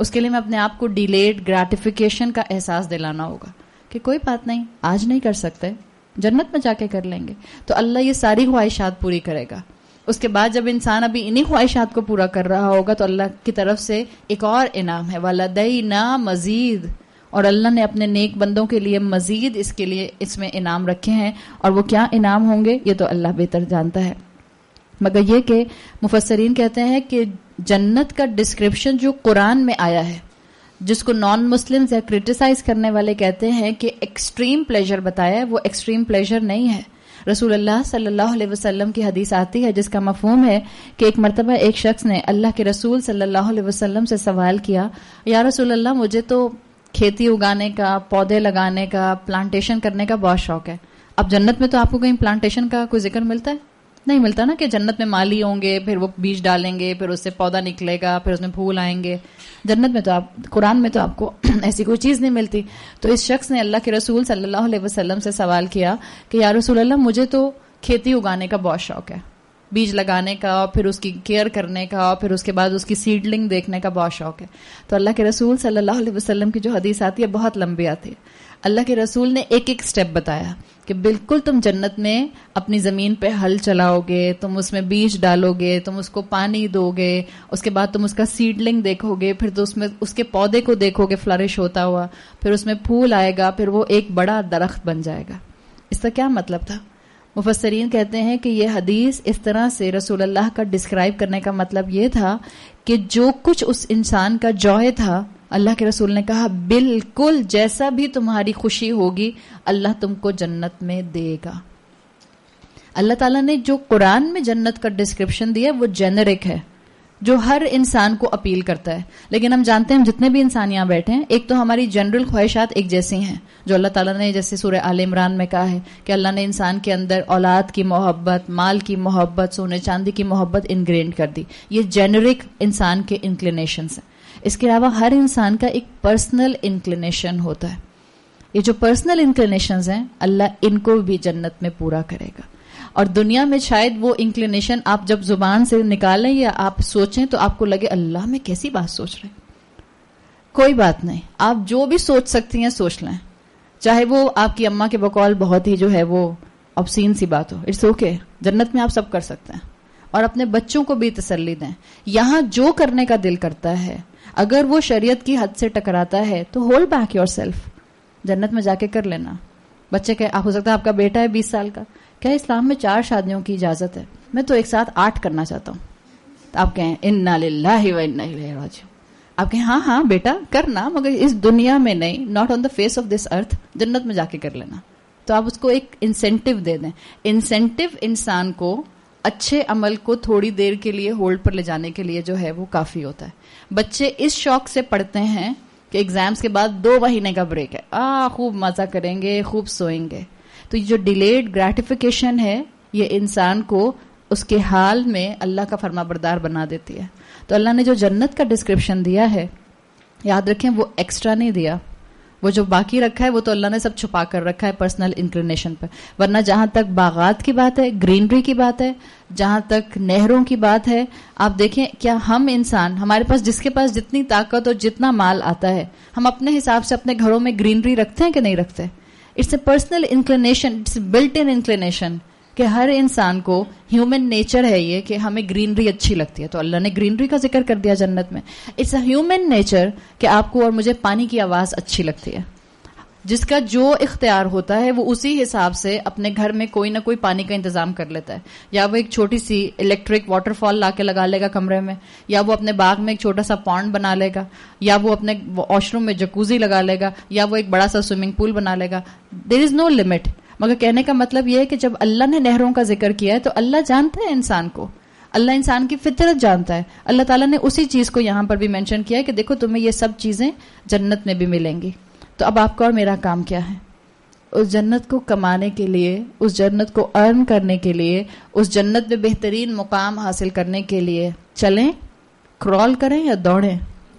اس کے لیے میں اپنے آپ کو ڈیلیڈ گریٹیفیکیشن کا احساس دلانا ہوگا کہ کوئی بات نہیں، آج نہیں کر سکتے، جنت میں جا کے کر لیں گے. تو اللہ یہ ساری خواہشات پوری کرے گا. اس کے بعد جب انسان ابھی انہی خواہشات کو پورا کر رہا ہوگا تو اللہ کی طرف سے ایک اور انعام ہے، وَلَدَيْنَا مَزِيدٌ، اور اللہ نے اپنے نیک بندوں کے لیے مزید اس میں انعام رکھے ہیں. اور وہ کیا انعام ہوں گے یہ تو اللہ بہتر جانتا ہے. مگر یہ کہ مفسرین کہتے ہیں کہ جنت کا ڈسکرپشن جو قرآن میں آیا ہے، جس کو نان مسلمز یا کرٹیسائز کرنے والے کہتے ہیں کہ ایکسٹریم پلیجر بتایا ہے، وہ ایکسٹریم پلیجر نہیں ہے. رسول اللہ صلی اللہ علیہ وسلم کی حدیث آتی ہے جس کا مفہوم ہے کہ ایک مرتبہ ایک شخص نے اللہ کے رسول صلی اللہ علیہ وسلم سے سوال کیا، یا رسول اللہ مجھے تو کھیتی اگانے کا، پودے لگانے کا، پلانٹیشن کرنے کا بہت شوق ہے. اب جنت میں تو آپ کو کہیں پلانٹیشن کا کوئی ذکر ملتا ہے؟ نہیں ملتا نا، کہ جنت میں مالی ہوں گے، پھر وہ بیج ڈالیں گے، پھر اس سے پودا نکلے گا، پھر اس میں پھول آئیں گے. جنت میں تو قرآن میں تو آپ کو ایسی کوئی چیز نہیں ملتی. تو اس شخص نے اللہ کے رسول صلی اللہ علیہ وسلم سے سوال کیا کہ یا رسول اللہ مجھے تو کھیتی اگانے کا بہت شوق ہے، بیج لگانے کا، اور پھر اس کی کیئر کرنے کا، اور پھر اس کے بعد اس کی سیڈلنگ دیکھنے کا بہت شوق ہے. تو اللہ کے رسول صلی اللہ علیہ وسلم کی جو حدیث آتی ہے بہت لمبی آتی ہے. اللہ کے رسول نے ایک ایک سٹیپ بتایا کہ بالکل تم جنت میں اپنی زمین پہ ہل چلاؤ گے، تم اس میں بیج ڈالو گے، تم اس کو پانی دو گے، اس کے بعد تم اس کا سیڈلنگ دیکھو گے، پھر تو اس میں اس کے پودے کو دیکھو گے فلرش ہوتا ہوا، پھر اس میں پھول آئے گا، پھر وہ ایک بڑا درخت بن جائے گا. اس کا کیا مطلب تھا؟ مفسرین کہتے ہیں کہ یہ حدیث اس طرح سے رسول اللہ کا ڈسکرائب کرنے کا مطلب یہ تھا کہ جو کچھ اس انسان کا جوائے تھا، اللہ کے رسول نے کہا بالکل جیسا بھی تمہاری خوشی ہوگی اللہ تم کو جنت میں دے گا. اللہ تعالیٰ نے جو قرآن میں جنت کا ڈسکرپشن دیا وہ جینرک ہے، جو ہر انسان کو اپیل کرتا ہے. لیکن ہم جانتے ہیں ہم جتنے بھی انسان یہاں بیٹھے ہیں، ایک تو ہماری جنرل خواہشات ایک جیسی ہیں، جو اللہ تعالیٰ نے جیسے سورہ آل عمران میں کہا ہے کہ اللہ نے انسان کے اندر اولاد کی محبت، مال کی محبت، سونے چاندی کی محبت انگرینڈ کر دی. یہ جینرک انسان کے انکلینیشنز ہیں. اس کے علاوہ ہر انسان کا ایک پرسنل انکلینیشن ہوتا ہے. یہ جو پرسنل انکلینیشنز ہیں اللہ ان کو بھی جنت میں پورا کرے گا. اور دنیا میں شاید وہ انکلینیشن آپ جب زبان سے نکالیں یا آپ سوچیں تو آپ کو لگے اللہ میں کیسی بات سوچ رہے ہیں. کوئی بات نہیں، آپ جو بھی سوچ سکتی ہیں سوچ لیں، چاہے وہ آپ کی اماں کے بقول بہت ہی جو ہے وہ obscene سی بات ہو، اٹس اوکے. جنت میں آپ سب کر سکتے ہیں. اور اپنے بچوں کو بھی تسلی دیں. یہاں جو کرنے کا دل کرتا ہے اگر وہ شریعت کی حد سے ٹکراتا ہے تو ہولڈ بیک یور سیلف، جنت میں جا کے کر لینا. بچے کہ ہو سکتا ہے آپ کا بیٹا ہے 20 سال کا، کیا اسلام میں 4 شادیوں کی اجازت ہے؟ میں تو ایک ساتھ 8 کرنا چاہتا ہوں. تو آپ کہیں انا للہ و انا الیہ راجعون. آپ کہیں ہاں بیٹا کرنا، مگر اس دنیا میں نہیں، not on the face of this earth, جنت میں جا کے کر لینا. تو آپ اس کو ایک انسینٹیو دے دیں. انسینٹیو انسان کو اچھے عمل کو تھوڑی دیر کے لیے ہولڈ پر لے جانے کے لیے جو ہے وہ کافی ہوتا ہے. بچے اس شوق سے پڑھتے ہیں کہ ایگزامز کے بعد 2 مہینے کا بریک ہے، خوب مزہ کریں گے، خوب سوئیں گے. تو یہ جو ڈیلیڈ گریٹیفیکیشن ہے یہ انسان کو اس کے حال میں اللہ کا فرما بردار بنا دیتی ہے. تو اللہ نے جو جنت کا ڈسکرپشن دیا ہے یاد رکھیں وہ ایکسٹرا نہیں دیا، وہ جو باقی رکھا ہے وہ تو اللہ نے سب چھپا کر رکھا ہے پرسنل انکلینیشن پر. ورنہ جہاں تک باغات کی بات ہے، گرینری کی بات ہے، جہاں تک نہروں کی بات ہے، آپ دیکھیں کیا ہم انسان، ہمارے پاس جس کے پاس جتنی طاقت اور جتنا مال آتا ہے، ہم اپنے حساب سے اپنے گھروں میں گرینری رکھتے ہیں کہ نہیں رکھتے؟ It's a personal inclination, it's built in inclination کہ ہر انسان کو ہیومن نیچر ہے یہ کہ ہمیں گرینری اچھی لگتی ہے. تو اللہ نے گرینری کا ذکر کر دیا جنت میں. اٹس اے ہیومن نیچر کہ آپ کو اور مجھے پانی کی آواز اچھی لگتی ہے. جس کا جو اختیار ہوتا ہے وہ اسی حساب سے اپنے گھر میں کوئی نہ کوئی پانی کا انتظام کر لیتا ہے. یا وہ ایک چھوٹی سی الیکٹرک واٹر فال لا کے لگا لے گا کمرے میں، یا وہ اپنے باغ میں ایک چھوٹا سا پونڈ بنا لے گا، یا وہ اپنے واش روم میں جکوزی لگا لے گا، یا وہ ایک بڑا سا سوئمنگ پول بنا لے گا. دیر از نو لمٹ. مگر کہنے کا مطلب یہ ہے کہ جب اللہ نے نہروں کا ذکر کیا ہے تو اللہ جانتا ہے انسان کو، اللہ انسان کی فطرت جانتا ہے. اللہ تعالیٰ نے اسی چیز کو یہاں پر بھی مینشن کیا ہے کہ دیکھو تمہیں یہ سب چیزیں جنت میں بھی ملیں گی. تو اب آپ کا اور میرا کام کیا ہے؟ اس جنت کو کمانے کے لیے، اس جنت کو ارن کرنے کے لیے، اس جنت میں بہترین مقام حاصل کرنے کے لیے چلیں، کرال کریں یا دوڑیں؟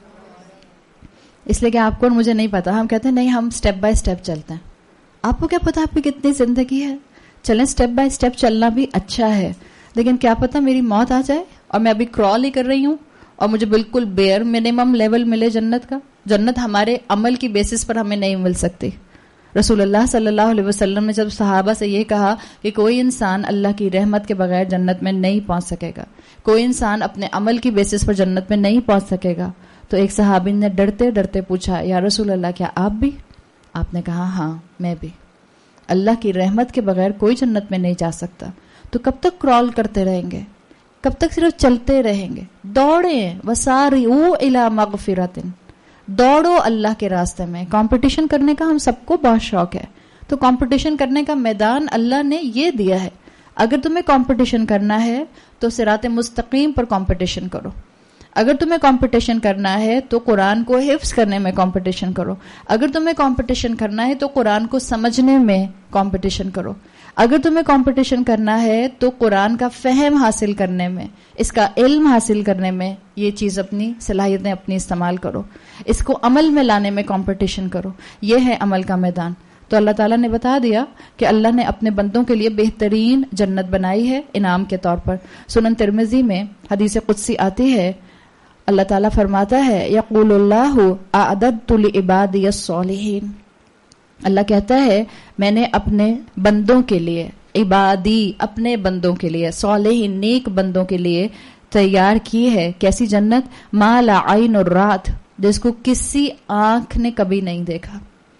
اس لیے کہ آپ کو اور مجھے نہیں پتا، ہم کہتے ہیں نہیں ہم سٹیپ بائی سٹیپ چلتے ہیں. آپ کو کیا پتا آپ کی کتنی زندگی ہے؟ چلیں سٹیپ بائی سٹیپ چلنا بھی اچھا ہے، لیکن کیا پتا میری موت آ جائے اور میں ابھی کرال ہی کر رہی ہوں اور مجھے بالکل بیئر منیمم لیول ملے جنت کا. جنت ہمارے عمل کی بیسس پر ہمیں نہیں مل سکتی. رسول اللہ صلی اللہ علیہ وسلم نے جب صحابہ سے یہ کہا کہ کوئی انسان اللہ کی رحمت کے بغیر جنت میں نہیں پہنچ سکے گا, کوئی انسان اپنے عمل کی بیسس پر جنت میں نہیں پہنچ سکے گا, تو ایک صحابی نے ڈرتے ڈرتے پوچھا, یا رسول اللہ کیا آپ بھی؟ آپ نے کہا ہاں میں بھی. اللہ کی رحمت کے بغیر کوئی جنت میں نہیں جا سکتا. تو کب تک کرال کرتے رہیں گے؟ کب تک صرف چلتے رہیں گے؟ دوڑیں, وسارعوا الی مغفرۃ, دوڑو اللہ کے راستے میں. کمپٹیشن کرنے کا ہم سب کو بہت شوق ہے, تو کمپٹیشن کرنے کا میدان اللہ نے یہ دیا ہے. اگر تمہیں کمپٹیشن کرنا ہے تو صراط مستقیم پر کمپٹیشن کرو. اگر تمہیں کمپٹیشن کرنا ہے تو قرآن کو حفظ کرنے میں کمپٹیشن کرو. اگر تمہیں کمپٹیشن کرنا ہے تو قرآن کو سمجھنے میں کمپٹیشن کرو. اگر تمہیں کمپٹیشن کرنا ہے تو قرآن کا فہم حاصل کرنے میں, اس کا علم حاصل کرنے میں یہ چیز اپنی صلاحیتیں اپنی استعمال کرو. اس کو عمل میں لانے میں کمپٹیشن کرو. یہ ہے عمل کا میدان. تو اللہ تعالیٰ نے بتا دیا کہ اللہ نے اپنے بندوں کے لیے بہترین جنت بنائی ہے انعام کے طور پر. سنن ترمذی میں حدیث قدسی آتی ہے, اللہ تعالیٰ فرماتا ہے, یقول اللہ اعددت لعبادی الصالحین, اللہ کہتا ہے میں نے اپنے بندوں کے لیے, عبادی اپنے بندوں کے لیے, صالحین نیک بندوں کے لیے تیار کی ہے کیسی جنت, ما لا عین رات, جس کو کسی آنکھ نے کبھی نہیں دیکھا,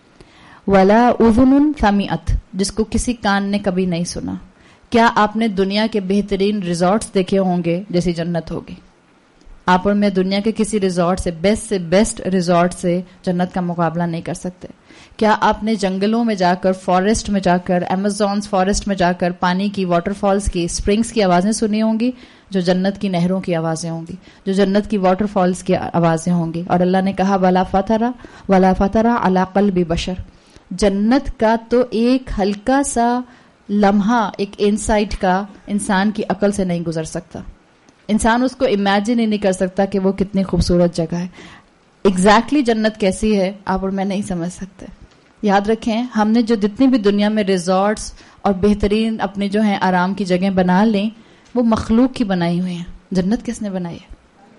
ولا اذن سمعت, جس کو کسی کان نے کبھی نہیں سنا. کیا آپ نے دنیا کے بہترین ریزورٹس دیکھے ہوں گے جیسی جنت ہوگی؟ آپ اور میں دنیا کے کسی ریزورٹ سے بیسٹ ریزورٹ سے جنت کا مقابلہ نہیں کر سکتے. کیا آپ نے جنگلوں میں جا کر, فارسٹ میں جا کر, ایمیزونز فارسٹ میں جا کر پانی کی, واٹر فالز کی, اسپرنگز کی آوازیں سنی ہوں گی جو جنت کی نہروں کی آوازیں ہوں گی, جو جنت کی واٹر فالز کی آوازیں ہوں گی. اور اللہ نے کہا ولا فترہ علی قلب بشر, جنت کا تو ایک ہلکا سا لمحہ, ایک انسائٹ کا انسان کی عقل سے نہیں گزر سکتا. انسان اس کو امیجن ہی نہیں کر سکتا کہ وہ کتنی خوبصورت جگہ ہے. ایگزیکٹلی جنت کیسی ہے آپ اور میں نہیں سمجھ سکتے. یاد رکھیں, ہم نے جو جتنی بھی دنیا میں ریزورٹس اور بہترین اپنے جو ہیں آرام کی جگہیں بنا لیں, وہ مخلوق کی بنائی ہوئی ہیں. جنت کس نے بنائی ہے؟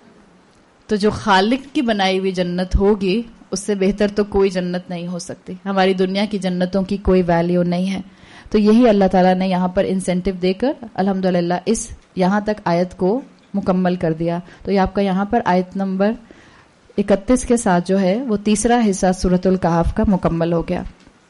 تو جو خالق کی بنائی ہوئی جنت ہوگی اس سے بہتر تو کوئی جنت نہیں ہو سکتی. ہماری دنیا کی جنتوں کی کوئی ویلیو نہیں ہے. تو یہی اللہ تعالیٰ نے یہاں پر انسینٹو دے کر الحمدللہ اس یہاں تک آیت کو مکمل کر دیا. تو یہ آپ کا یہاں پر آیت نمبر 31 کے ساتھ جو ہے وہ تیسرا حصہ سورۃ الکہف کا مکمل ہو گیا.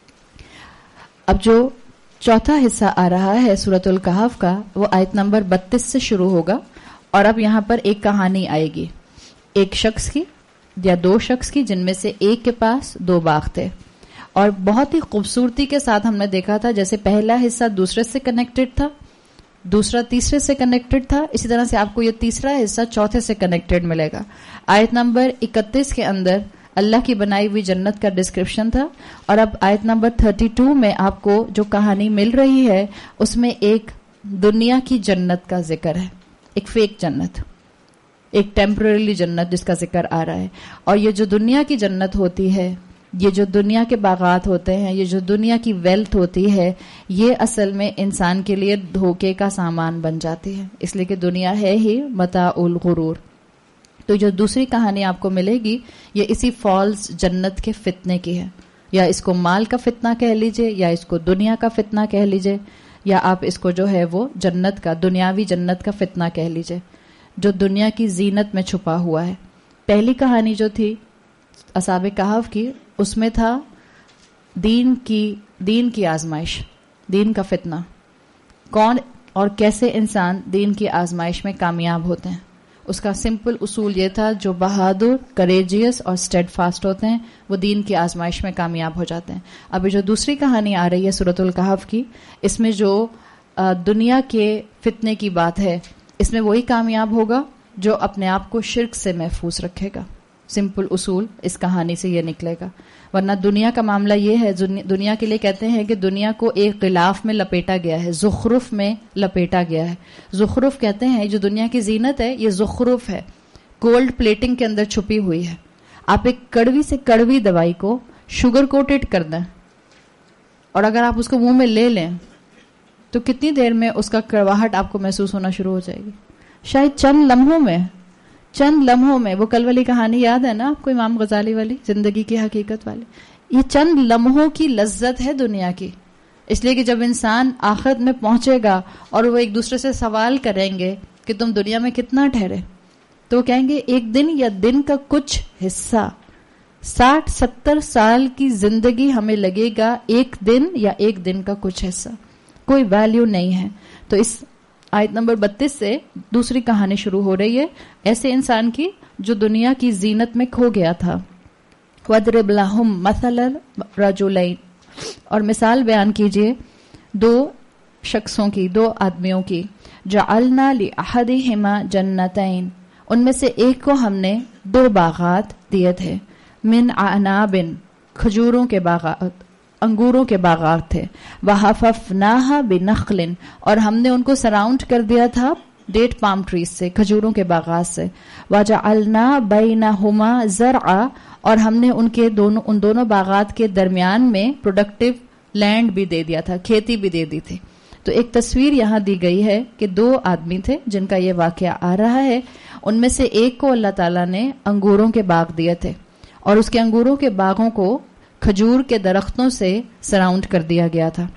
اب جو چوتھا حصہ آ رہا ہے سورۃ الکہف کا, وہ آیت نمبر 32 سے شروع ہوگا. اور اب یہاں پر ایک کہانی آئے گی, ایک شخص کی یا دو شخص کی, جن میں سے ایک کے پاس 2 باغ تھے. اور بہت ہی خوبصورتی کے ساتھ ہم نے دیکھا تھا جیسے پہلا حصہ دوسرے سے کنیکٹڈ تھا, دوسرا تیسرے سے کنیکٹڈ تھا, اسی طرح سے آپ کو یہ تیسرا حصہ چوتھے سے کنیکٹڈ ملے گا. آیت نمبر 31 کے اندر اللہ کی بنائی ہوئی جنت کا ڈسکرپشن تھا, اور اب آیت نمبر 32 میں آپ کو جو کہانی مل رہی ہے اس میں ایک دنیا کی جنت کا ذکر ہے, ایک فیک جنت, ایک ٹیمپرریلی جنت جس کا ذکر آ رہا ہے. اور یہ جو دنیا کی جنت ہوتی ہے, یہ جو دنیا کے باغات ہوتے ہیں, یہ جو دنیا کی ویلتھ ہوتی ہے, یہ اصل میں انسان کے لیے دھوکے کا سامان بن جاتی ہے, اس لیے کہ دنیا ہے ہی متاع الغرور. تو جو دوسری کہانی آپ کو ملے گی یہ اسی فالس جنت کے فتنے کی ہے, یا اس کو مال کا فتنہ کہہ لیجئے, یا اس کو دنیا کا فتنہ کہہ لیجئے, یا آپ اس کو جو ہے وہ جنت کا, دنیاوی جنت کا فتنہ کہہ لیجئے, جو دنیا کی زینت میں چھپا ہوا ہے. پہلی کہانی جو تھی اصحاب کہف کی, اس میں تھا دین کی آزمائش, دین کا فتنہ, کون اور کیسے انسان دین کی آزمائش میں کامیاب ہوتے ہیں. اس کا سمپل اصول یہ تھا, جو بہادر, کریجیس اور اسٹیڈ فاسٹ ہوتے ہیں وہ دین کی آزمائش میں کامیاب ہو جاتے ہیں. ابھی جو دوسری کہانی آ رہی ہے سورۃ الکہف کی, اس میں جو دنیا کے فتنے کی بات ہے, اس میں وہی کامیاب ہوگا جو اپنے آپ کو شرک سے محفوظ رکھے گا. سمپل اصول اس کہانی سے یہ نکلے گا. ورنہ دنیا کا معاملہ یہ ہے, دنیا کے لیے کہتے ہیں کہ دنیا کو ایک غلاف میں لپیٹا گیا ہے, زخرف میں لپیٹا گیا ہے. زخرف کہتے ہیں جو دنیا کی زینت ہے یہ زخرف ہے, گولڈ پلیٹنگ کے اندر چھپی ہوئی ہے. آپ ایک کڑوی سے کڑوی دوائی کو شوگر کوٹڈ کر دیں, اور اگر آپ اس کو منہ میں لے لیں تو کتنی دیر میں اس کا کڑواہٹ آپ کو محسوس ہونا شروع ہو جائے گی؟ شاید چند لمحوں میں, چند لمحوں میں، وہ کل والی کہانی یاد ہے نا آپ کو، امام غزالی والی، زندگی کی حقیقت والی، یہ چند لمحوں کی لذت ہے دنیا کی. اس لیے کہ جب انسان آخرت میں پہنچے گا اور وہ ایک دوسرے سے سوال کریں گے کہ تم دنیا میں کتنا ٹھہرے، تو وہ کہیں گے ایک دن یا دن کا کچھ حصہ. 60-70 سال کی زندگی ہمیں لگے گا ایک دن یا ایک دن کا کچھ حصہ، کوئی ویلیو نہیں ہے. تو اس آیت نمبر 32 سے دوسری کہانی شروع ہو رہی ہے ایسے انسان کی جو دنیا کی زینت میں کھو گیا تھا. وَاضْرِبْ لَهُمْ مَثَلَ الرَّجُلَيْنِ، اور مثال بیان کیجئے دو شخصوں کی، دو آدمیوں کی. جعلنا لأحدہما جنتین، ان میں سے ایک کو ہم نے 2 باغات دیے تھے. من اعناب، کھجوروں کے باغات، انگوروں کے باغات تھے. وحففناها بنخل، اور ہم نے ان کو سراؤنڈ کر دیا تھا ڈیٹ پام ٹریز سے، کھجوروں کے باغات سے. وجعلنا بینہما زرعا، اور ہم نے ان دونوں باغات کے درمیان میں پروڈکٹیو لینڈ بھی دے دیا تھا، کھیتی بھی دے دی تھی. تو ایک تصویر یہاں دی گئی ہے کہ 2 آدمی تھے جن کا یہ واقعہ آ رہا ہے. ان میں سے ایک کو اللہ تعالیٰ نے انگوروں کے باغ دیے تھے اور اس کے انگوروں کے باغوں کو کھجور کے درختوں سے سراؤنڈ کر دیا گیا تھا.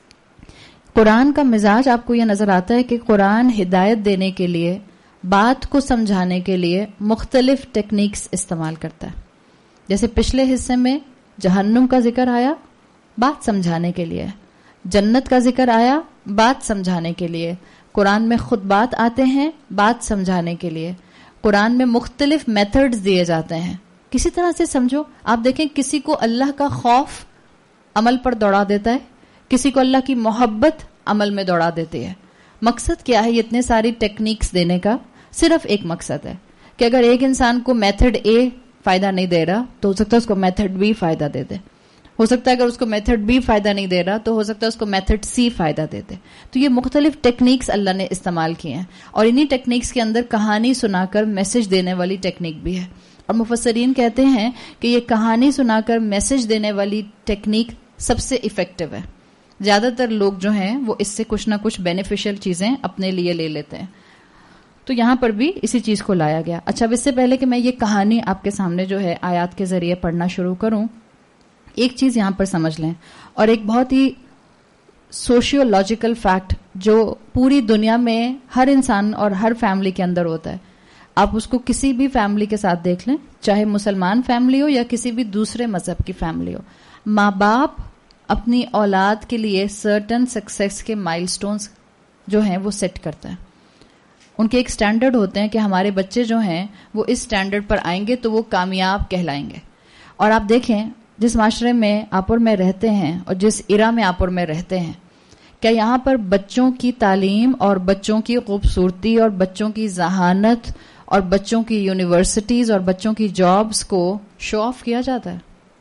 قرآن کا مزاج آپ کو یہ نظر آتا ہے کہ قرآن ہدایت دینے کے لیے، بات کو سمجھانے کے لیے مختلف ٹیکنیکس استعمال کرتا ہے. جیسے پچھلے حصے میں جہنم کا ذکر آیا بات سمجھانے کے لیے، جنت کا ذکر آیا بات سمجھانے کے لیے، قرآن میں خطبات آتے ہیں بات سمجھانے کے لیے. قرآن میں مختلف میتھڈز دیے جاتے ہیں. کسی طرح سے سمجھو، آپ دیکھیں کسی کو اللہ کا خوف عمل پر دوڑا دیتا ہے، کسی کو اللہ کی محبت عمل میں دوڑا دیتی ہے. مقصد کیا ہے یہ اتنے ساری ٹیکنیکس دینے کا؟ صرف ایک مقصد ہے کہ اگر ایک انسان کو میتھڈ اے فائدہ نہیں دے رہا تو ہو سکتا ہے اس کو میتھڈ بی فائدہ دے دے، ہو سکتا ہے اگر اس کو میتھڈ بی فائدہ نہیں دے رہا تو ہو سکتا ہے اس کو میتھڈ سی فائدہ دے دے. تو یہ مختلف ٹیکنیکس اللہ نے استعمال کی ہیں اور انہی ٹیکنیکس کے اندر کہانی سنا کر میسج دینے والی ٹیکنیک بھی ہے. اور مفسرین کہتے ہیں کہ یہ کہانی سنا کر میسج دینے والی ٹیکنیک سب سے افیکٹو ہے. زیادہ تر لوگ جو ہیں وہ اس سے کچھ نہ کچھ بینیفیشل چیزیں اپنے لیے لے لیتے ہیں. تو یہاں پر بھی اسی چیز کو لایا گیا. اچھا، اب اس سے پہلے کہ میں یہ کہانی آپ کے سامنے جو ہے آیات کے ذریعے پڑھنا شروع کروں، ایک چیز یہاں پر سمجھ لیں، اور ایک بہت ہی سوشیولوجیکل فیکٹ جو پوری دنیا میں ہر انسان اور ہر فیملی کے اندر ہوتا ہے. آپ اس کو کسی بھی فیملی کے ساتھ دیکھ لیں، چاہے مسلمان فیملی ہو یا کسی بھی دوسرے مذہب کی فیملی ہو. ماں باپ اپنی اولاد کے لیے سرٹن سکسیس کے مائل سٹونز جو ہیں وہ سیٹ کرتے ہیں. ان کے ایک سٹینڈرڈ ہوتے ہیں کہ ہمارے بچے جو ہیں وہ اس سٹینڈرڈ پر آئیں گے تو وہ کامیاب کہلائیں گے. اور آپ دیکھیں جس معاشرے میں آپ اور میں رہتے ہیں اور جس ایرا میں آپ اور میں رہتے ہیں، کیا یہاں پر بچوں کی تعلیم اور بچوں کی خوبصورتی اور بچوں کی ذہانت اور بچوں کی یونیورسٹیز اور بچوں کی جابز کو شو آف کیا جاتا ہے؟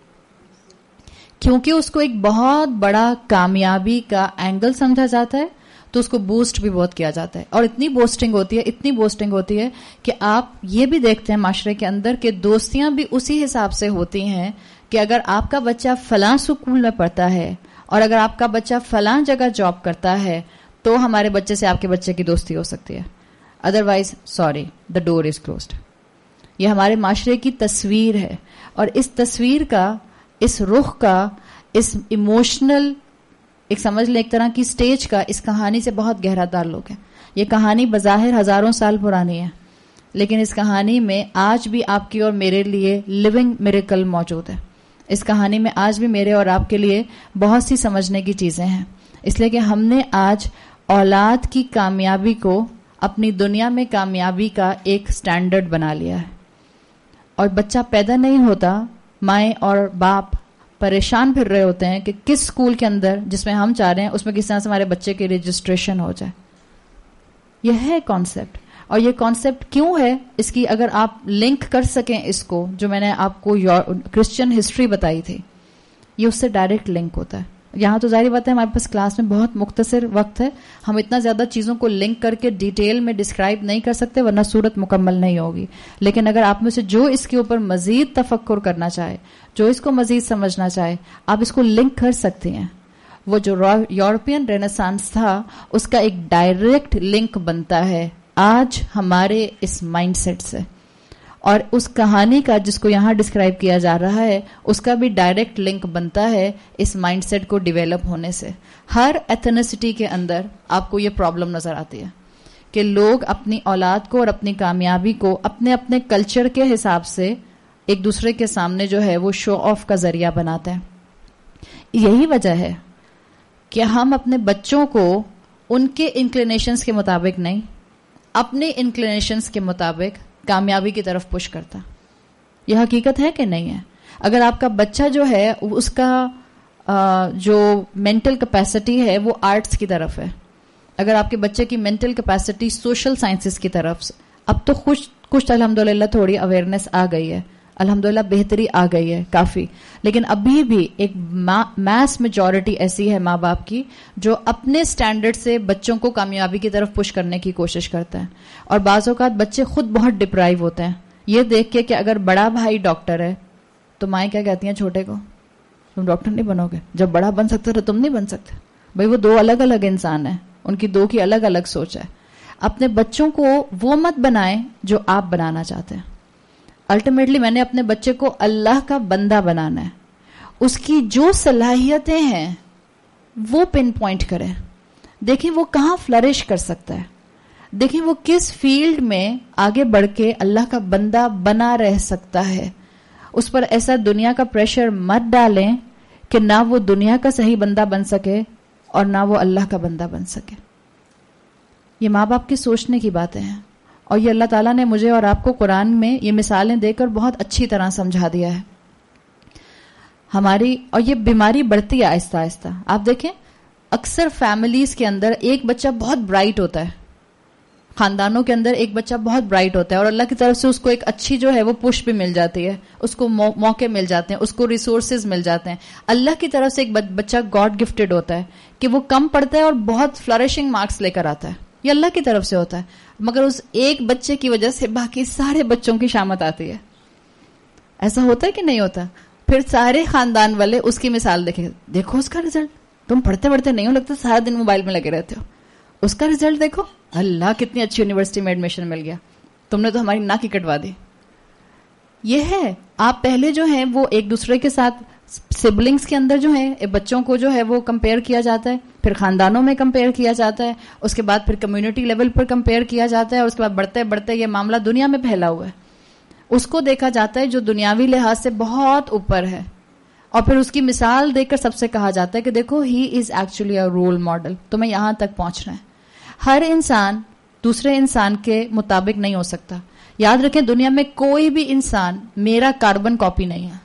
کیونکہ اس کو ایک بہت بڑا کامیابی کا اینگل سمجھا جاتا ہے تو اس کو بوسٹ بھی بہت کیا جاتا ہے. اور اتنی بوسٹنگ ہوتی ہے کہ آپ یہ بھی دیکھتے ہیں معاشرے کے اندر کہ دوستیاں بھی اسی حساب سے ہوتی ہیں کہ اگر آپ کا بچہ فلاں اسکول میں پڑھتا ہے اور اگر آپ کا بچہ فلاں جگہ جاب کرتا ہے تو ہمارے بچے سے آپ کے بچے کی دوستی ہو سکتی ہے، otherwise sorry the door is closed. یہ ہمارے معاشرے کی تصویر ہے اور اس تصویر کا، اس رخ کا، اس ایموشنل ایک سمجھ لیں ایک طرح کی سٹیج کا اس کہانی سے بہت گہرا تعلق ہے. یہ کہانی بظاہر ہزاروں سال پرانی ہے لیکن اس کہانی میں آج بھی آپ کی اور میرے لیے لیونگ میریکل موجود ہے. اس کہانی میں آج بھی میرے اور آپ کے لیے بہت سی سمجھنے کی چیزیں ہیں، اس لیے کہ ہم نے آج اولاد کی کامیابی کو اپنی دنیا میں کامیابی کا ایک سٹینڈرڈ بنا لیا ہے. اور بچہ پیدا نہیں ہوتا، مائیں اور باپ پریشان پھر رہے ہوتے ہیں کہ کس اسکول کے اندر جس میں ہم چاہ رہے ہیں اس میں کس طرح سے ہمارے بچے کی رجسٹریشن ہو جائے. یہ ہے کانسیپٹ. اور یہ کانسیپٹ کیوں ہے، اس کی اگر آپ لنک کر سکیں اس کو، جو میں نے آپ کو کرسچن ہسٹری بتائی تھی، یہ اس سے ڈائریکٹ لنک ہوتا ہے. یہاں تو ظاہر بات ہے ہمارے پاس کلاس میں بہت مختصر وقت ہے، ہم اتنا زیادہ چیزوں کو لنک کر کے ڈیٹیل میں ڈسکرائب نہیں کر سکتے ورنہ صورت مکمل نہیں ہوگی. لیکن اگر آپ میں سے جو اس کے اوپر مزید تفکر کرنا چاہے، جو اس کو مزید سمجھنا چاہے، آپ اس کو لنک کر سکتے ہیں. وہ جو یورپین رینیسانس تھا اس کا ایک ڈائریکٹ لنک بنتا ہے آج ہمارے اس مائنڈ سیٹ سے. اور اس کہانی کا جس کو یہاں ڈسکرائب کیا جا رہا ہے اس کا بھی ڈائریکٹ لنک بنتا ہے اس مائنڈ سیٹ کو ڈیولپ ہونے سے. ہر ایتھنسٹی کے اندر آپ کو یہ پرابلم نظر آتی ہے کہ لوگ اپنی اولاد کو اور اپنی کامیابی کو اپنے اپنے کلچر کے حساب سے ایک دوسرے کے سامنے جو ہے وہ شو آف کا ذریعہ بناتے ہیں. یہی وجہ ہے کہ ہم اپنے بچوں کو ان کے انکلینیشنز کے مطابق نہیں، اپنے انکلینیشنز کے مطابق کامیابی کی طرف پش کرتا. یہ حقیقت ہے کہ نہیں ہے؟ اگر آپ کا بچہ جو ہے اس کا جو مینٹل کیپیسٹی ہے وہ آرٹس کی طرف ہے، اگر آپ کے بچے کی مینٹل کیپیسٹی سوشل سائنسز کی طرف سے، اب تو کچھ الحمدللہ تھوڑی اویئرنیس آ گئی ہے، الحمدللہ بہتری آ گئی ہے کافی، لیکن ابھی بھی ایک میس میجورٹی ایسی ہے ماں باپ کی جو اپنے سٹینڈرڈ سے بچوں کو کامیابی کی طرف پش کرنے کی کوشش کرتے ہیں. اور بعض اوقات بچے خود بہت ڈپرائیو ہوتے ہیں یہ دیکھ کے کہ اگر بڑا بھائی ڈاکٹر ہے تو مائیں کیا کہتی ہیں چھوٹے کو، تم ڈاکٹر نہیں بنو گے، جب بڑا بن سکتے تو تم نہیں بن سکتے. بھائی وہ دو الگ الگ انسان ہیں، ان کی دو کی الگ الگ سوچ ہے. اپنے بچوں کو وہ مت بنائیں جو آپ بنانا چاہتے ہیں. الٹیمیٹلی میں نے اپنے بچے کو اللہ کا بندہ بنانا ہے. اس کی جو صلاحیتیں ہیں وہ پن پوائنٹ کریں، دیکھیں وہ کہاں فلرش کر سکتا ہے، دیکھیں وہ کس فیلڈ میں آگے بڑھ کے اللہ کا بندہ بنا رہ سکتا ہے. اس پر ایسا دنیا کا پریشر مت ڈالیں کہ نہ وہ دنیا کا صحیح بندہ بن سکے اور نہ وہ اللہ کا بندہ بن سکے. یہ ماں باپ کی سوچنے کی باتیں ہیں، اور یہ اللہ تعالیٰ نے مجھے اور آپ کو قرآن میں یہ مثالیں دے کر بہت اچھی طرح سمجھا دیا ہے. ہماری اور یہ بیماری بڑھتی ہے آہستہ آہستہ. آپ دیکھیں اکثر فیملیز کے اندر ایک بچہ بہت برائٹ ہوتا ہے، خاندانوں کے اندر ایک بچہ بہت برائٹ ہوتا ہے اور اللہ کی طرف سے اس کو ایک اچھی جو ہے وہ پش بھی مل جاتی ہے، اس کو موقع مل جاتے ہیں، اس کو ریسورسز مل جاتے ہیں. اللہ کی طرف سے ایک بچہ گاڈ گفٹڈ ہوتا ہے کہ وہ کم پڑھتا ہے اور بہت فلرشنگ مارکس لے کر آتا ہے. یہ اللہ کی طرف سے ہوتا ہے، مگر اس ایک بچے کی وجہ سے باقی سارے بچوں کی شامت آتی ہے. ایسا ہوتا ہے کہ نہیں ہوتا؟ پھر سارے خاندان والے اس کی مثال دیکھیں، دیکھو اس کا رزلٹ، تم پڑھتے پڑھتے نہیں ہو، لگتا سارا دن موبائل میں لگے رہتے ہو، اس کا رزلٹ دیکھو، اللہ کتنی اچھی یونیورسٹی میں ایڈمیشن مل گیا، تم نے تو ہماری ناک ہی کٹوا دی. یہ ہے آپ پہلے جو ہیں وہ ایک دوسرے کے ساتھ سبلنگز کے اندر جو ہیں بچوں کو جو ہے وہ کمپیئر کیا جاتا ہے، پھر خاندانوں میں کمپیئر کیا جاتا ہے، اس کے بعد پھر کمیونٹی لیول پر کمپیئر کیا جاتا ہے، اور اس کے بعد بڑھتے بڑھتے یہ معاملہ دنیا میں پھیلا ہوا ہے. اس کو دیکھا جاتا ہے جو دنیاوی لحاظ سے بہت اوپر ہے، اور پھر اس کی مثال دیکھ کر سب سے کہا جاتا ہے کہ دیکھو he is actually a role model, تمہیں یہاں تک پہنچنا ہے. ہر انسان دوسرے انسان کے مطابق نہیں ہو سکتا. یاد رکھیں دنیا میں کوئی بھی انسان میرا کاربن کاپی نہیں ہے.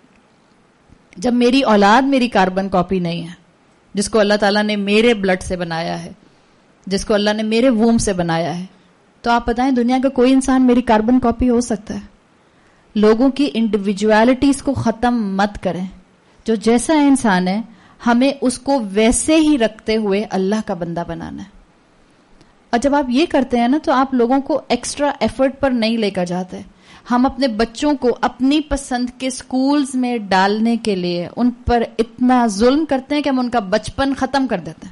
جب میری اولاد میری کاربن کاپی نہیں ہے، جس کو اللہ تعالیٰ نے میرے بلڈ سے بنایا ہے، جس کو اللہ نے میرے ووم سے بنایا ہے، تو آپ بتائیں دنیا کا کوئی انسان میری کاربن کاپی ہو سکتا ہے؟ لوگوں کی انڈیویجویلٹیز کو ختم مت کریں. جو جیسا انسان ہے ہمیں اس کو ویسے ہی رکھتے ہوئے اللہ کا بندہ بنانا ہے. اور جب آپ یہ کرتے ہیں نا تو آپ لوگوں کو ایکسٹرا ایفرٹ پر نہیں لے کر جاتے. ہم اپنے بچوں کو اپنی پسند کے سکولز میں ڈالنے کے لیے ان پر اتنا ظلم کرتے ہیں کہ ہم ان کا بچپن ختم کر دیتے ہیں.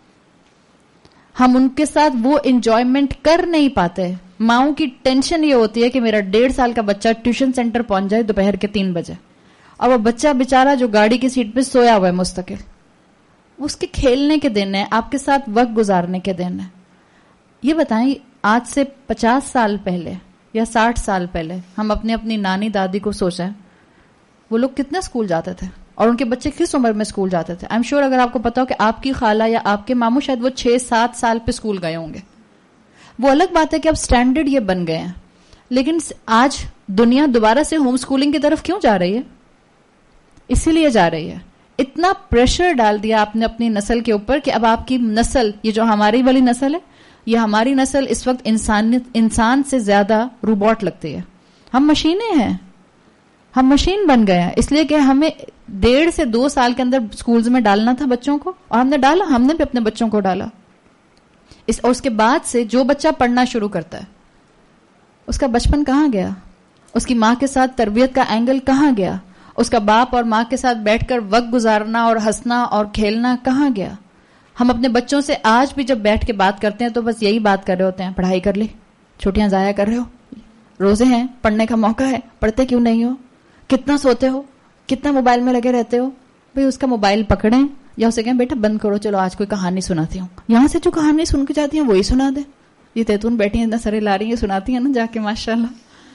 ہم ان کے ساتھ وہ انجوائمنٹ کر نہیں پاتے. ماؤں کی ٹینشن یہ ہوتی ہے کہ میرا 1.5 سال کا بچہ ٹیوشن سینٹر پہنچ جائے دوپہر کے 3 بجے، اور وہ بچہ بیچارہ جو گاڑی کی سیٹ پہ سویا ہوا ہے مستقل، اس کے کھیلنے کے دن ہے، آپ کے ساتھ وقت گزارنے کے دن ہے. یہ بتائیں آج سے 50 سال پہلے یا 60 سال پہلے ہم اپنی نانی دادی کو سوچیں وہ لوگ کتنے اسکول جاتے تھے اور ان کے بچے کس عمر میں اسکول جاتے تھے. آئی ایم شیور اگر آپ کو پتا ہو کہ آپ کی خالہ یا آپ کے ماموں شاید وہ 6-7 سال پہ اسکول گئے ہوں گے. وہ الگ بات ہے کہ اب اسٹینڈرڈ یہ بن گئے ہیں، لیکن آج دنیا دوبارہ سے ہوم اسکولنگ کی طرف کیوں جا رہی ہے؟ اسی لیے جا رہی ہے. اتنا پریشر ڈال دیا آپ نے اپنی نسل کے اوپر کہ اب آپ کی نسل، یہ جو ہماری والی نسل ہے، یہ ہماری نسل اس وقت انسان سے زیادہ روبوٹ لگتی ہے. ہم مشینیں ہیں، ہم مشین بن گئے ہیں، اس لیے کہ ہمیں 1.5 سے 2 سال کے اندر سکولز میں ڈالنا تھا بچوں کو، اور ہم نے ڈالا، ہم نے بھی اپنے بچوں کو ڈالا. اور اس کے بعد سے جو بچہ پڑھنا شروع کرتا ہے اس کا بچپن کہاں گیا؟ اس کی ماں کے ساتھ تربیت کا اینگل کہاں گیا؟ اس کا باپ اور ماں کے ساتھ بیٹھ کر وقت گزارنا اور ہنسنا اور کھیلنا کہاں گیا؟ ہم اپنے بچوں سے آج بھی جب بیٹھ کے بات کرتے ہیں تو بس یہی بات کر رہے ہوتے ہیں، پڑھائی کر لی، چھٹیاں ضائع کر رہے ہو، روزے ہیں, پڑھنے کا موقع ہے, پڑھتے کیوں نہیں ہو؟ کتنا سوتے ہو, کتنا موبائل میں لگے رہتے ہو؟ بھئی اس کا موبائل پکڑیں یا اسے کہیں بیٹا بند کرو, چلو آج کوئی کہانی سناتی ہوں. یہاں سے جو کہانی سن کے جاتی ہیں وہی سنا دیں. یہ تیتون بیٹھی ہیں, اتنا سرے لا رہی ہیں, سناتی ہیں نا جا کے ماشاءاللہ.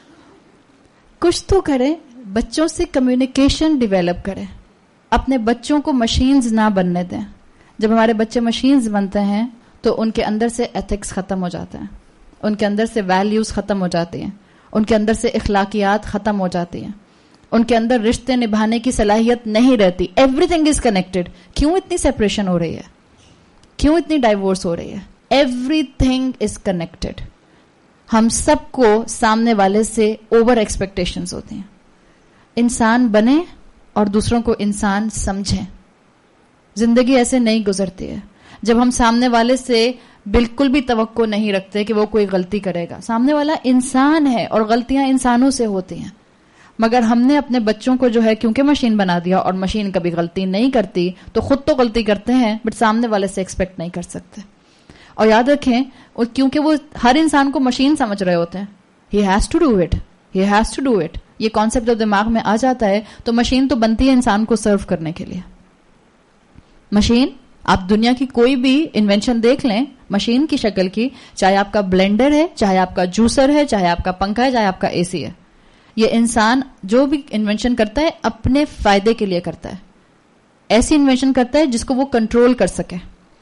کچھ تو کریں, بچوں سے کمیونیکیشن ڈیولپ کریں, اپنے بچوں کو مشینز نہ بننے دیں. جب ہمارے بچے مشینز بنتے ہیں تو ان کے اندر سے ایتھکس ختم ہو جاتے ہیں, ان کے اندر سے ویلیوز ختم ہو جاتی ہیں, ان کے اندر سے اخلاقیات ختم ہو جاتی ہیں, ان کے اندر رشتے نبھانے کی صلاحیت نہیں رہتی. Everything is connected. کیوں اتنی سیپریشن ہو رہی ہے, کیوں اتنی ڈائیورس ہو رہی ہے؟ Everything is connected. ہم سب کو سامنے والے سے اوور ایکسپیکٹیشنز ہوتی ہیں. انسان بنے اور دوسروں کو انسان سمجھیں. زندگی ایسے نہیں گزرتی ہے جب ہم سامنے والے سے بالکل بھی توقع نہیں رکھتے کہ وہ کوئی غلطی کرے گا. سامنے والا انسان ہے اور غلطیاں انسانوں سے ہوتی ہیں, مگر ہم نے اپنے بچوں کو جو ہے کیونکہ مشین بنا دیا, اور مشین کبھی غلطی نہیں کرتی تو خود تو غلطی کرتے ہیں بٹ سامنے والے سے ایکسپیکٹ نہیں کر سکتے. اور یاد رکھیں, کیونکہ وہ ہر انسان کو مشین سمجھ رہے ہوتے ہیں, he has to do it, he has to do it. یہ کانسیپٹ جب دماغ میں آ جاتا ہے تو مشین تو بنتی ہے انسان کو سرو کرنے کے لیے. مشین, آپ دنیا کی کوئی بھی انوینشن دیکھ لیں مشین کی شکل کی, چاہے آپ کا بلینڈر ہے, چاہے آپ کا جوسر ہے, چاہے آپ کا پنکھا ہے, چاہے آپ کا اے سی ہے. یہ انسان جو بھی انوینشن کرتا ہے اپنے فائدے کے لیے کرتا ہے. ایسی انوینشن کرتا ہے جس کو وہ کنٹرول کر سکے.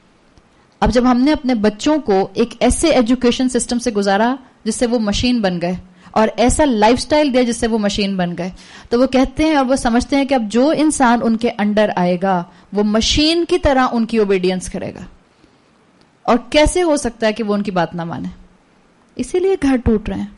اب جب ہم نے اپنے بچوں کو ایک ایسے ایجوکیشن سسٹم سے گزارا جس سے وہ مشین بن گئے, اور ایسا لائف سٹائل دیا جس سے وہ مشین بن گئے, تو وہ کہتے ہیں اور وہ سمجھتے ہیں کہ اب جو انسان ان کے انڈر آئے گا وہ مشین کی طرح ان کی اوبیڈینس کرے گا. اور کیسے ہو سکتا ہے کہ وہ ان کی بات نہ مانے؟ اسی لیے گھر ٹوٹ رہے ہیں.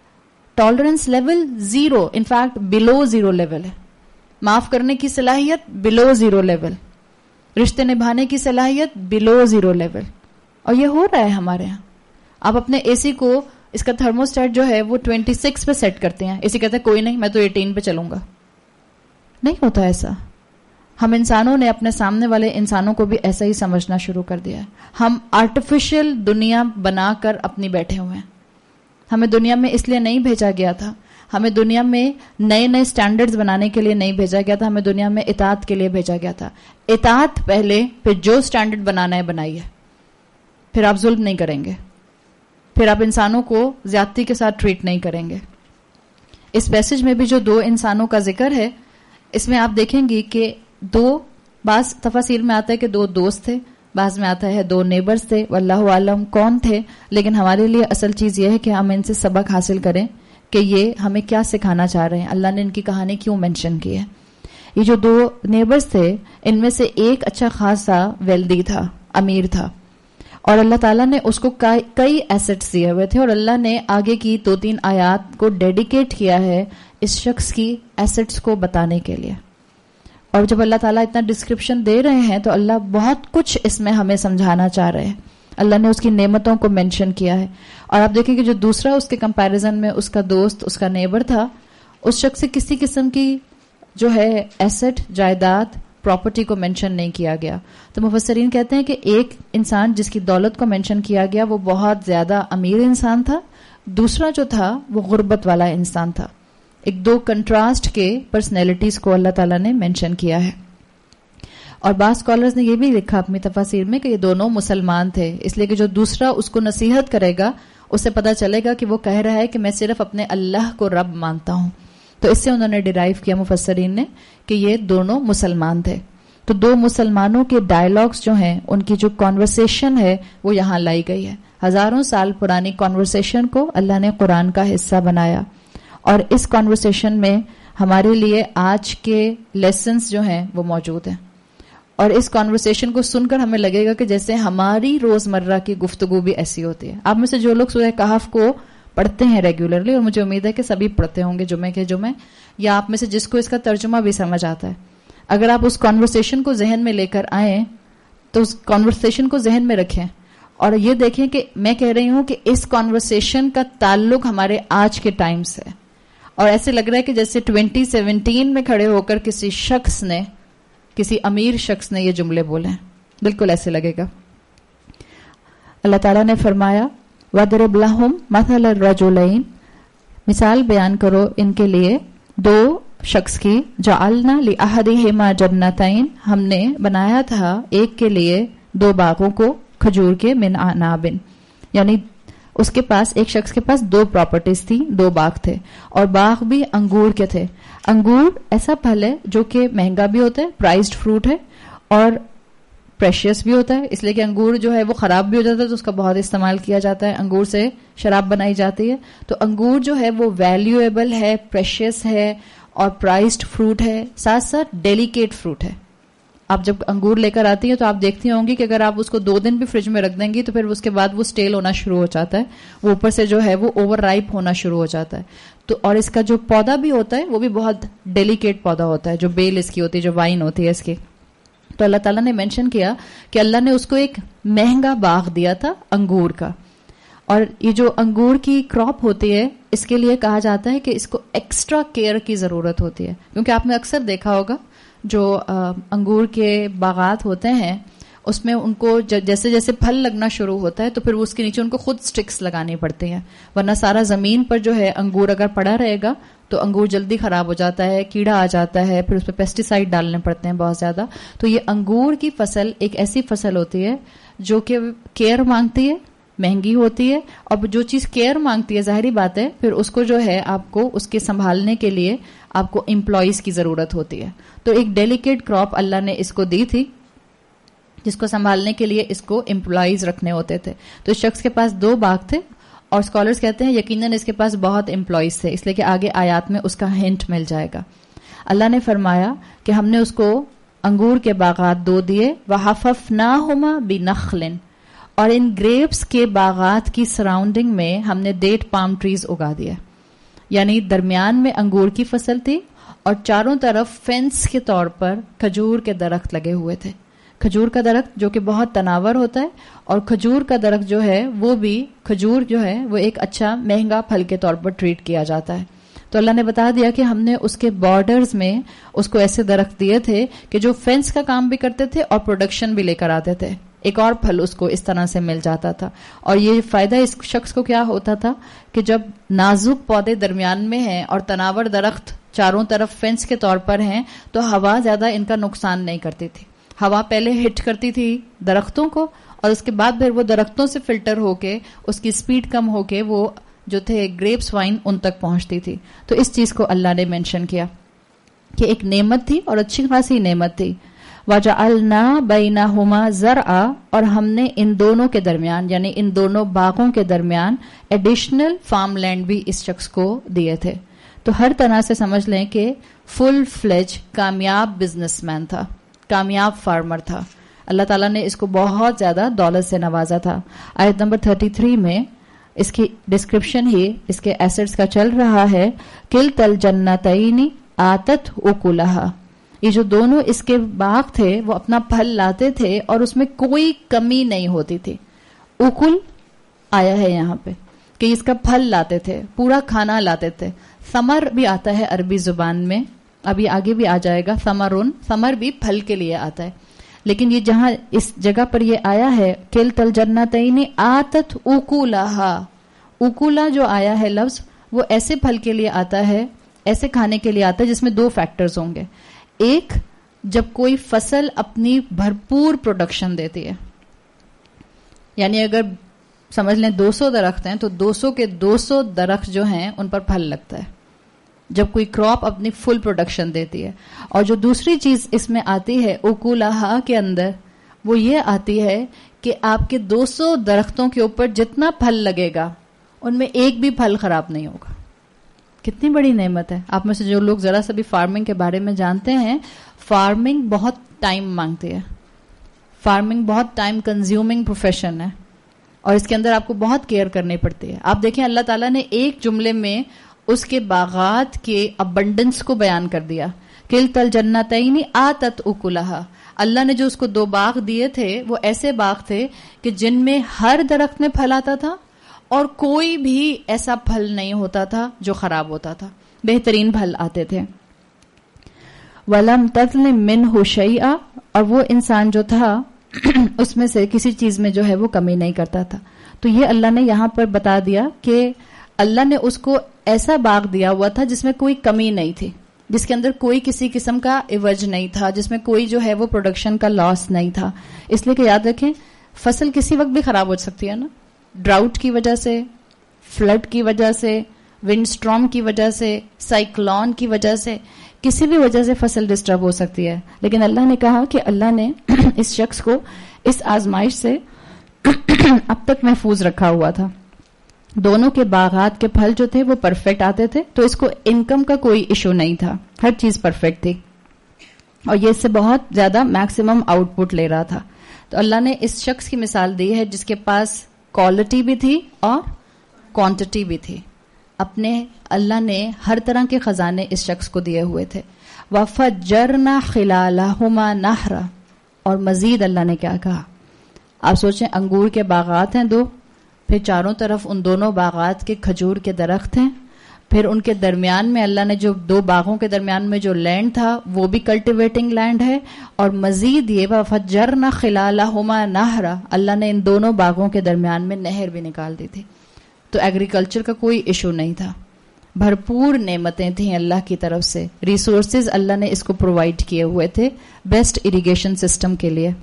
Tolerance level 0, in fact below 0 level ہے. معاف کرنے کی صلاحیت بلو 0 لیول, رشتے نبھانے کی صلاحیت بلو 0 لیول. اور یہ ہو رہا ہے ہمارے یہاں. آپ اپنے اے سی کو, اس کا تھرموسٹیٹ جو ہے وہ 26 پہ سیٹ کرتے ہیں, اے سی کہتے ہیں کوئی نہیں میں تو 18 پہ چلوں گا. نہیں ہوتا ایسا. ہم انسانوں نے اپنے سامنے والے انسانوں کو بھی ایسا ہی سمجھنا شروع کر دیا ہے. ہم آرٹیفیشل دنیا بنا کر اپنی بیٹھے ہوئے ہیں. ہمیں دنیا میں اس لیے نہیں بھیجا گیا تھا, ہمیں دنیا میں نئے نئے سٹینڈرڈز بنانے کے لیے نہیں بھیجا گیا تھا, ہمیں دنیا میں اطاعت کے لیے بھیجا گیا تھا. اطاعت پہلے, پھر جو سٹینڈرڈ بنانا ہے بنائیے, پھر آپ ظلم نہیں کریں گے, پھر آپ انسانوں کو زیادتی کے ساتھ ٹریٹ نہیں کریں گے. اس پیسج میں بھی جو 2 انسانوں کا ذکر ہے, اس میں آپ دیکھیں گی کہ 2, بعض تفاسیر میں آتا ہے کہ 2 دوست تھے, بعض میں آتا ہے 2 نیبرز تھے, واللہ عالم کون تھے. لیکن ہمارے لیے اصل چیز یہ ہے کہ ہم ان سے سبق حاصل کریں کہ یہ ہمیں کیا سکھانا چاہ رہے ہیں, اللہ نے ان کی کہانی کیوں مینشن کی ہے. یہ جو 2 نیبرز تھے, ان میں سے ایک اچھا خاصا ویلدی تھا, امیر تھا, اور اللہ تعالیٰ نے اس کو کئی ایسٹس دیے ہوئے تھے, اور اللہ نے آگے کی 2-3 آیات کو ڈیڈیکیٹ کیا ہے اس شخص کی ایسٹس کو بتانے کے لیے. اور جب اللہ تعالیٰ اتنا ڈسکرپشن دے رہے ہیں تو اللہ بہت کچھ اس میں ہمیں سمجھانا چاہ رہے ہیں. اللہ نے اس کی نعمتوں کو مینشن کیا ہے. اور آپ دیکھیں کہ جو دوسرا اس کے کمپیریزن میں اس کا دوست, اس کا نیبر تھا, اس شخص سے کسی قسم کی جو ہے ایسٹ, جائیداد, پراپرٹی کو مینشن نہیں کیا گیا. تو مفسرین کہتے ہیں کہ ایک انسان جس کی دولت کو مینشن کیا گیا وہ بہت زیادہ امیر انسان تھا, دوسرا جو تھا وہ غربت والا انسان تھا. ایک 2 کنٹراسٹ کے پرسنالٹیز کو اللہ تعالیٰ نے مینشن کیا ہے. اور بعض اسکالرز نے یہ بھی لکھا اپنی تفاسیر میں کہ یہ دونوں مسلمان تھے, اس لیے کہ جو دوسرا اس کو نصیحت کرے گا اسے پتا چلے گا کہ وہ کہہ رہا ہے کہ میں صرف اپنے اللہ کو رب مانتا ہوں. تو اس سے انہوں نے ڈیرائیو کیا مفسرین نے کہ یہ دونوں مسلمان تھے. تو 2 مسلمانوں کے ڈائلاگز جو ہیں, ان کی جو کانورسیشن ہے وہ یہاں لائی گئی ہے. ہزاروں سال پرانی کانورسیشن کو اللہ نے قرآن کا حصہ بنایا, اور اس کانورسیشن میں ہمارے لیے آج کے لیسنز جو ہیں وہ موجود ہیں. اور اس کانورسیشن کو سن کر ہمیں لگے گا کہ جیسے ہماری روزمرہ کی گفتگو بھی ایسی ہوتی ہے. آپ میں سے جو لوگ سورہ کہف کو پڑھتے ہیں ریگولرلی, اور مجھے امید ہے کہ سبھی پڑھتے ہوں گے جمعے کے جمعے, یا آپ میں سے جس کو اس کا ترجمہ بھی سمجھ آتا ہے, اگر آپ اس کانورسیشن کو ذہن میں لے کر آئیں تو اس کانورسیشن کو ذہن میں رکھیں اور یہ دیکھیں کہ میں کہہ رہی ہوں کہ اس کانورسیشن کا تعلق ہمارے آج کے ٹائم سے, اور ایسے لگ رہا ہے کہ جیسے 2017 میں کھڑے ہو کر کسی شخص نے, کسی امیر شخص نے یہ جملے بولے ہیں. بالکل ایسے لگے گا. اللہ تعالیٰ نے فرمایا وَضْرِبْ لَهُمْ مَثَلَ الرَّجُلَيْنِ مثال بیان کرو ان کے لیے دو شخص کی. جعلنا لأحدہما جنتین، ہم نے بنایا تھا ایک کے لیے دو باغوں کو کھجور کے من اعناب، یعنی اس کے پاس ایک شخص کے پاس دو پراپرٹیز تھی، دو باغ تھے اور باغ بھی انگور کے تھے. انگور ایسا پھل ہے جو کہ مہنگا بھی ہوتا ہے، پرائزڈ فروٹ ہے اور پریشیس بھی ہوتا ہے، اس لیے کہ انگور جو ہے وہ خراب بھی ہو جاتا ہے تو اس کا بہت استعمال کیا جاتا ہے. انگور سے شراب بنائی جاتی ہے. تو انگور جو ہے وہ ویلیویبل ہے، پریشیس ہے اور پرائزڈ فروٹ ہے، ساتھ ساتھ ڈیلیکیٹ فروٹ ہے. آپ جب انگور لے کر آتی ہیں تو آپ دیکھتی ہوں گی کہ اگر آپ اس کو 2 دن بھی فریج میں رکھ دیں گی تو پھر اس کے بعد وہ سٹیل ہونا شروع ہو جاتا ہے، وہ اوپر سے جو ہے وہ اوور رائپ ہونا شروع ہو جاتا ہے. تو اور اس کا جو پودا بھی ہوتا ہے وہ بھی بہت ڈیلیکیٹ پودا ہوتا ہے، جو بیل اس کی ہوتی ہے، جو وائن ہوتی ہے اس کی. تو اللہ تعالیٰ نے مینشن کیا کہ اللہ نے اس کو ایک مہنگا باغ دیا تھا انگور کا. اور یہ جو انگور کی کراپ ہوتی ہے اس کے لیے کہا جاتا ہے کہ اس کو ایکسٹرا کیئر کی ضرورت ہوتی ہے، کیونکہ آپ نے اکثر دیکھا ہوگا جو انگور کے باغات ہوتے ہیں اس میں ان کو جیسے جیسے پھل لگنا شروع ہوتا ہے تو پھر اس کے نیچے ان کو خود سٹکس لگانی پڑتی ہیں، ورنہ سارا زمین پر جو ہے انگور اگر پڑا رہے گا تو انگور جلدی خراب ہو جاتا ہے، کیڑا آ جاتا ہے، پھر اس پہ پیسٹی سائڈ ڈالنے پڑتے ہیں بہت زیادہ. تو یہ انگور کی فصل ایک ایسی فصل ہوتی ہے جو کہ کیئر مانگتی ہے، مہنگی ہوتی ہے، اور جو چیز کیئر مانگتی ہے ظاہری بات ہے پھر اس کو جو ہے آپ کو اس کے سنبھالنے کے لیے آپ کو امپلائیز کی ضرورت ہوتی ہے. تو ایک ڈیلیکیٹ کراپ اللہ نے اس کو دی تھی جس کو سنبھالنے کے لیے اس کو امپلائیز رکھنے ہوتے تھے. تو اس شخص کے پاس 2 باغ تھے اور اسکالرز کہتے ہیں یقیناً اس کے پاس بہت امپلائیز تھے، اس لیے کہ آگے آیات میں اس کا ہنٹ مل جائے گا. اللہ نے فرمایا کہ ہم نے اس کو انگور کے باغات 2 دیے، وَحَفَفْنَاهُمَا بِنَخْلٍ، اور ان گریپس کے باغات کی سراؤنڈنگ میں ہم نے ڈیٹ پام ٹریز اگا دیا. یعنی درمیان میں انگور کی فصل تھی اور چاروں طرف فینس کے طور پر کھجور کے درخت لگے ہوئے تھے. کھجور کا درخت جو کہ بہت تناور ہوتا ہے، اور کھجور کا درخت جو ہے وہ بھی کھجور جو ہے وہ ایک اچھا مہنگا پھل کے طور پر ٹریٹ کیا جاتا ہے. تو اللہ نے بتا دیا کہ ہم نے اس کے بارڈرز میں اس کو ایسے درخت دیے تھے کہ جو فینس کا کام بھی کرتے تھے اور پروڈکشن بھی لے کر آتے تھے، ایک اور پھل اس کو اس طرح سے مل جاتا تھا. اور یہ فائدہ اس شخص کو کیا ہوتا تھا کہ جب نازک پودے درمیان میں ہیں اور تناور درخت چاروں طرف فینس کے طور پر ہیں تو ہوا زیادہ ان کا نقصان نہیں کرتی تھی. ہوا پہلے ہٹ کرتی تھی درختوں کو اور اس کے بعد پھر وہ درختوں سے فلٹر ہو کے اس کی سپیڈ کم ہو کے وہ جو تھے گریپس وائن ان تک پہنچتی تھی. تو اس چیز کو اللہ نے مینشن کیا کہ ایک نعمت تھی اور اچھی خاصی نعمت تھی. وَجَعَلْنَا بَيْنَهُمَا زَرْعًا، اور ہم نے ان دونوں کے درمیان یعنی ان دونوں باغوں کے درمیان ایڈیشنل فارم لینڈ بھی اس شخص کو دیے تھے. تو ہر طرح سے سمجھ لیں کہ فل فلیج کامیاب بزنس مین تھا، کامیاب فارمر تھا. اللہ تعالیٰ نے اس کو بہت زیادہ دولت سے نوازا تھا. آیت نمبر 33 میں اس کی ڈسکرپشن ہی اس کے ایسٹس کا چل رہا ہے. کِلْتَا الْجَنَّتَيْنِ آتَتْ أُكُلَهَا، یہ جو دونوں اس کے باغ تھے وہ اپنا پھل لاتے تھے اور اس میں کوئی کمی نہیں ہوتی تھی. اکل آیا ہے یہاں پہ کہ اس کا پھل لاتے تھے، پورا کھانا لاتے تھے. ثمر بھی آتا ہے عربی زبان میں، ابھی آگے بھی آ جائے گا. ثمرن، ثمر بھی پھل کے لیے آتا ہے، لیکن یہ جہاں اس جگہ پر یہ آیا ہے کِلْتَا الْجَنَّتَيْنِ آتَتْ أُكُلَهَا، اکولا جو آیا ہے لفظ وہ ایسے پھل کے لیے آتا ہے، ایسے کھانے کے لیے آتا ہے جس میں 2 فیکٹرز ہوں گے. ایک، جب کوئی فصل اپنی بھرپور پروڈکشن دیتی ہے، یعنی اگر سمجھ لیں 200 درخت ہیں تو 200 کے 200 درخت جو ہیں ان پر پھل لگتا ہے جب کوئی کراپ اپنی فل پروڈکشن دیتی ہے. اور جو دوسری چیز اس میں آتی ہے اوکولاہا کے اندر، وہ یہ آتی ہے کہ آپ کے 200 درختوں کے اوپر جتنا پھل لگے گا ان میں ایک بھی پھل خراب نہیں ہوگا. کتنی بڑی نعمت ہے. آپ میں سے جو لوگ ذرا سا بھی فارمنگ کے بارے میں جانتے ہیں، فارمنگ بہت ٹائم مانگتی ہے، فارمنگ بہت ٹائم کنزیومنگ پروفیشن ہے اور اس کے اندر آپ کو بہت کیئر کرنی پڑتی ہے. آپ دیکھیں اللہ تعالیٰ نے ایک جملے میں اس کے باغات کے ابنڈنس کو بیان کر دیا. کِلْتَا الْجَنَّتَيْنِ آتَتْ أُكُلَهَا، اللہ نے جو اس کو 2 باغ دیے تھے وہ ایسے باغ تھے کہ جن میں ہر درخت میں پھل آتا تھا اور کوئی بھی ایسا پھل نہیں ہوتا تھا جو خراب ہوتا تھا، بہترین پھل آتے تھے. وَلَمْ تَظْلِمْ مِنْهُ شَيْئًا، اور وہ انسان جو تھا اس میں سے کسی چیز میں جو ہے وہ کمی نہیں کرتا تھا. تو یہ اللہ نے یہاں پر بتا دیا کہ اللہ نے اس کو ایسا باغ دیا ہوا تھا جس میں کوئی کمی نہیں تھی، جس کے اندر کوئی کسی قسم کا عوج نہیں تھا، جس میں کوئی جو ہے وہ پروڈکشن کا لاس نہیں تھا. اس لیے کہ یاد رکھیں فصل کسی وقت بھی خراب ہو سکتی ہے نا، ڈراؤٹ کی وجہ سے، فلڈ کی وجہ سے، ونڈ سٹارم کی وجہ سے، سائیکلون کی وجہ سے، کسی بھی وجہ سے فصل ڈسٹرب ہو سکتی ہے. لیکن اللہ نے کہا کہ اللہ نے اس شخص کو اس آزمائش سے اب تک محفوظ رکھا ہوا تھا. دونوں کے باغات کے پھل جو تھے وہ پرفیکٹ آتے تھے، تو اس کو انکم کا کوئی ایشو نہیں تھا، ہر چیز پرفیکٹ تھی اور یہ اس سے بہت زیادہ میکسیمم آؤٹ پٹ لے رہا تھا. تو اللہ نے اس شخص کی مثال دی ہے جس کے پاس کوالٹی بھی تھی اور کوانٹٹی بھی تھی. اپنے اللہ نے ہر طرح کے خزانے اس شخص کو دیے ہوئے تھے. وَفَجَّرْنَا خِلَالَهُمَا نَهْرًا، اور مزید اللہ نے کیا کہا؟ آپ سوچیں انگور کے باغات ہیں 2، پھر چاروں طرف ان دونوں باغات کے کھجور کے درخت ہیں، پھر ان کے درمیان میں اللہ نے جو 2 باغوں کے درمیان میں جو لینڈ تھا وہ بھی کلٹیویٹنگ لینڈ ہے، اور مزید یہ وَفَجَّرْنَا خِلَالَهُمَا نَهْرًا، اللہ نے ان دونوں باغوں کے درمیان میں نہر بھی نکال دی تھی. تو ایگریکلچر کا کوئی ایشو نہیں تھا، بھرپور نعمتیں تھیں اللہ کی طرف سے، ریسورسز اللہ نے اس کو پرووائڈ کیے ہوئے تھے بیسٹ اریگیشن سسٹم کے لیے.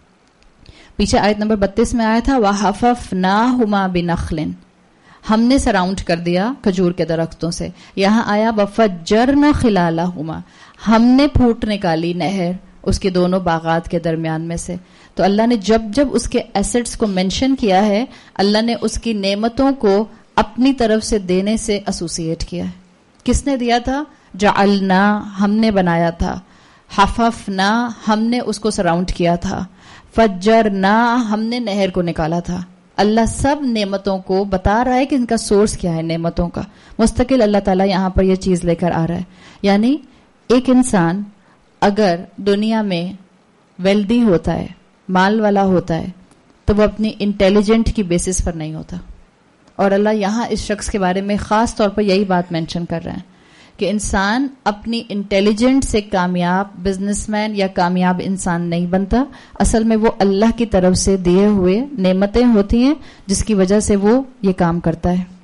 پیچھے آیت نمبر 32 میں آیا تھا وَحَفَفْنَاهُمَا بِنَخْلٍ، ہم نے سراؤنڈ کر دیا کھجور کے درختوں سے. یہاں آیا وَفَجَّرْنَا خِلَالَهُمَا، ہم نے پھوٹ نکالی نہر اس کے دونوں باغات کے درمیان میں سے. تو اللہ نے جب جب اس کے ایسٹس کو مینشن کیا ہے، اللہ نے اس کی نعمتوں کو اپنی طرف سے دینے سے ایسوسیٹ کیا ہے. کس نے دیا تھا؟ جعلنا، ہم نے بنایا تھا، حففنا، ہم نے اس کو سراؤنڈ کیا تھا، فجرنا، ہم نے نہر کو نکالا تھا. اللہ سب نعمتوں کو بتا رہا ہے کہ ان کا سورس کیا ہے نعمتوں کا. مستقل اللہ تعالیٰ یہاں پر یہ چیز لے کر آ رہا ہے. یعنی ایک انسان اگر دنیا میں ویلدی ہوتا ہے، مال والا ہوتا ہے، تو وہ اپنی انٹیلیجنٹ کی بیسس پر نہیں ہوتا. اور اللہ یہاں اس شخص کے بارے میں خاص طور پر یہی بات مینشن کر رہے ہیں کہ انسان اپنی انٹیلیجنٹ سے کامیاب بزنس مین یا کامیاب انسان نہیں بنتا. اصل میں وہ اللہ کی طرف سے دیے ہوئے نعمتیں ہوتی ہیں جس کی وجہ سے وہ یہ کام کرتا ہے.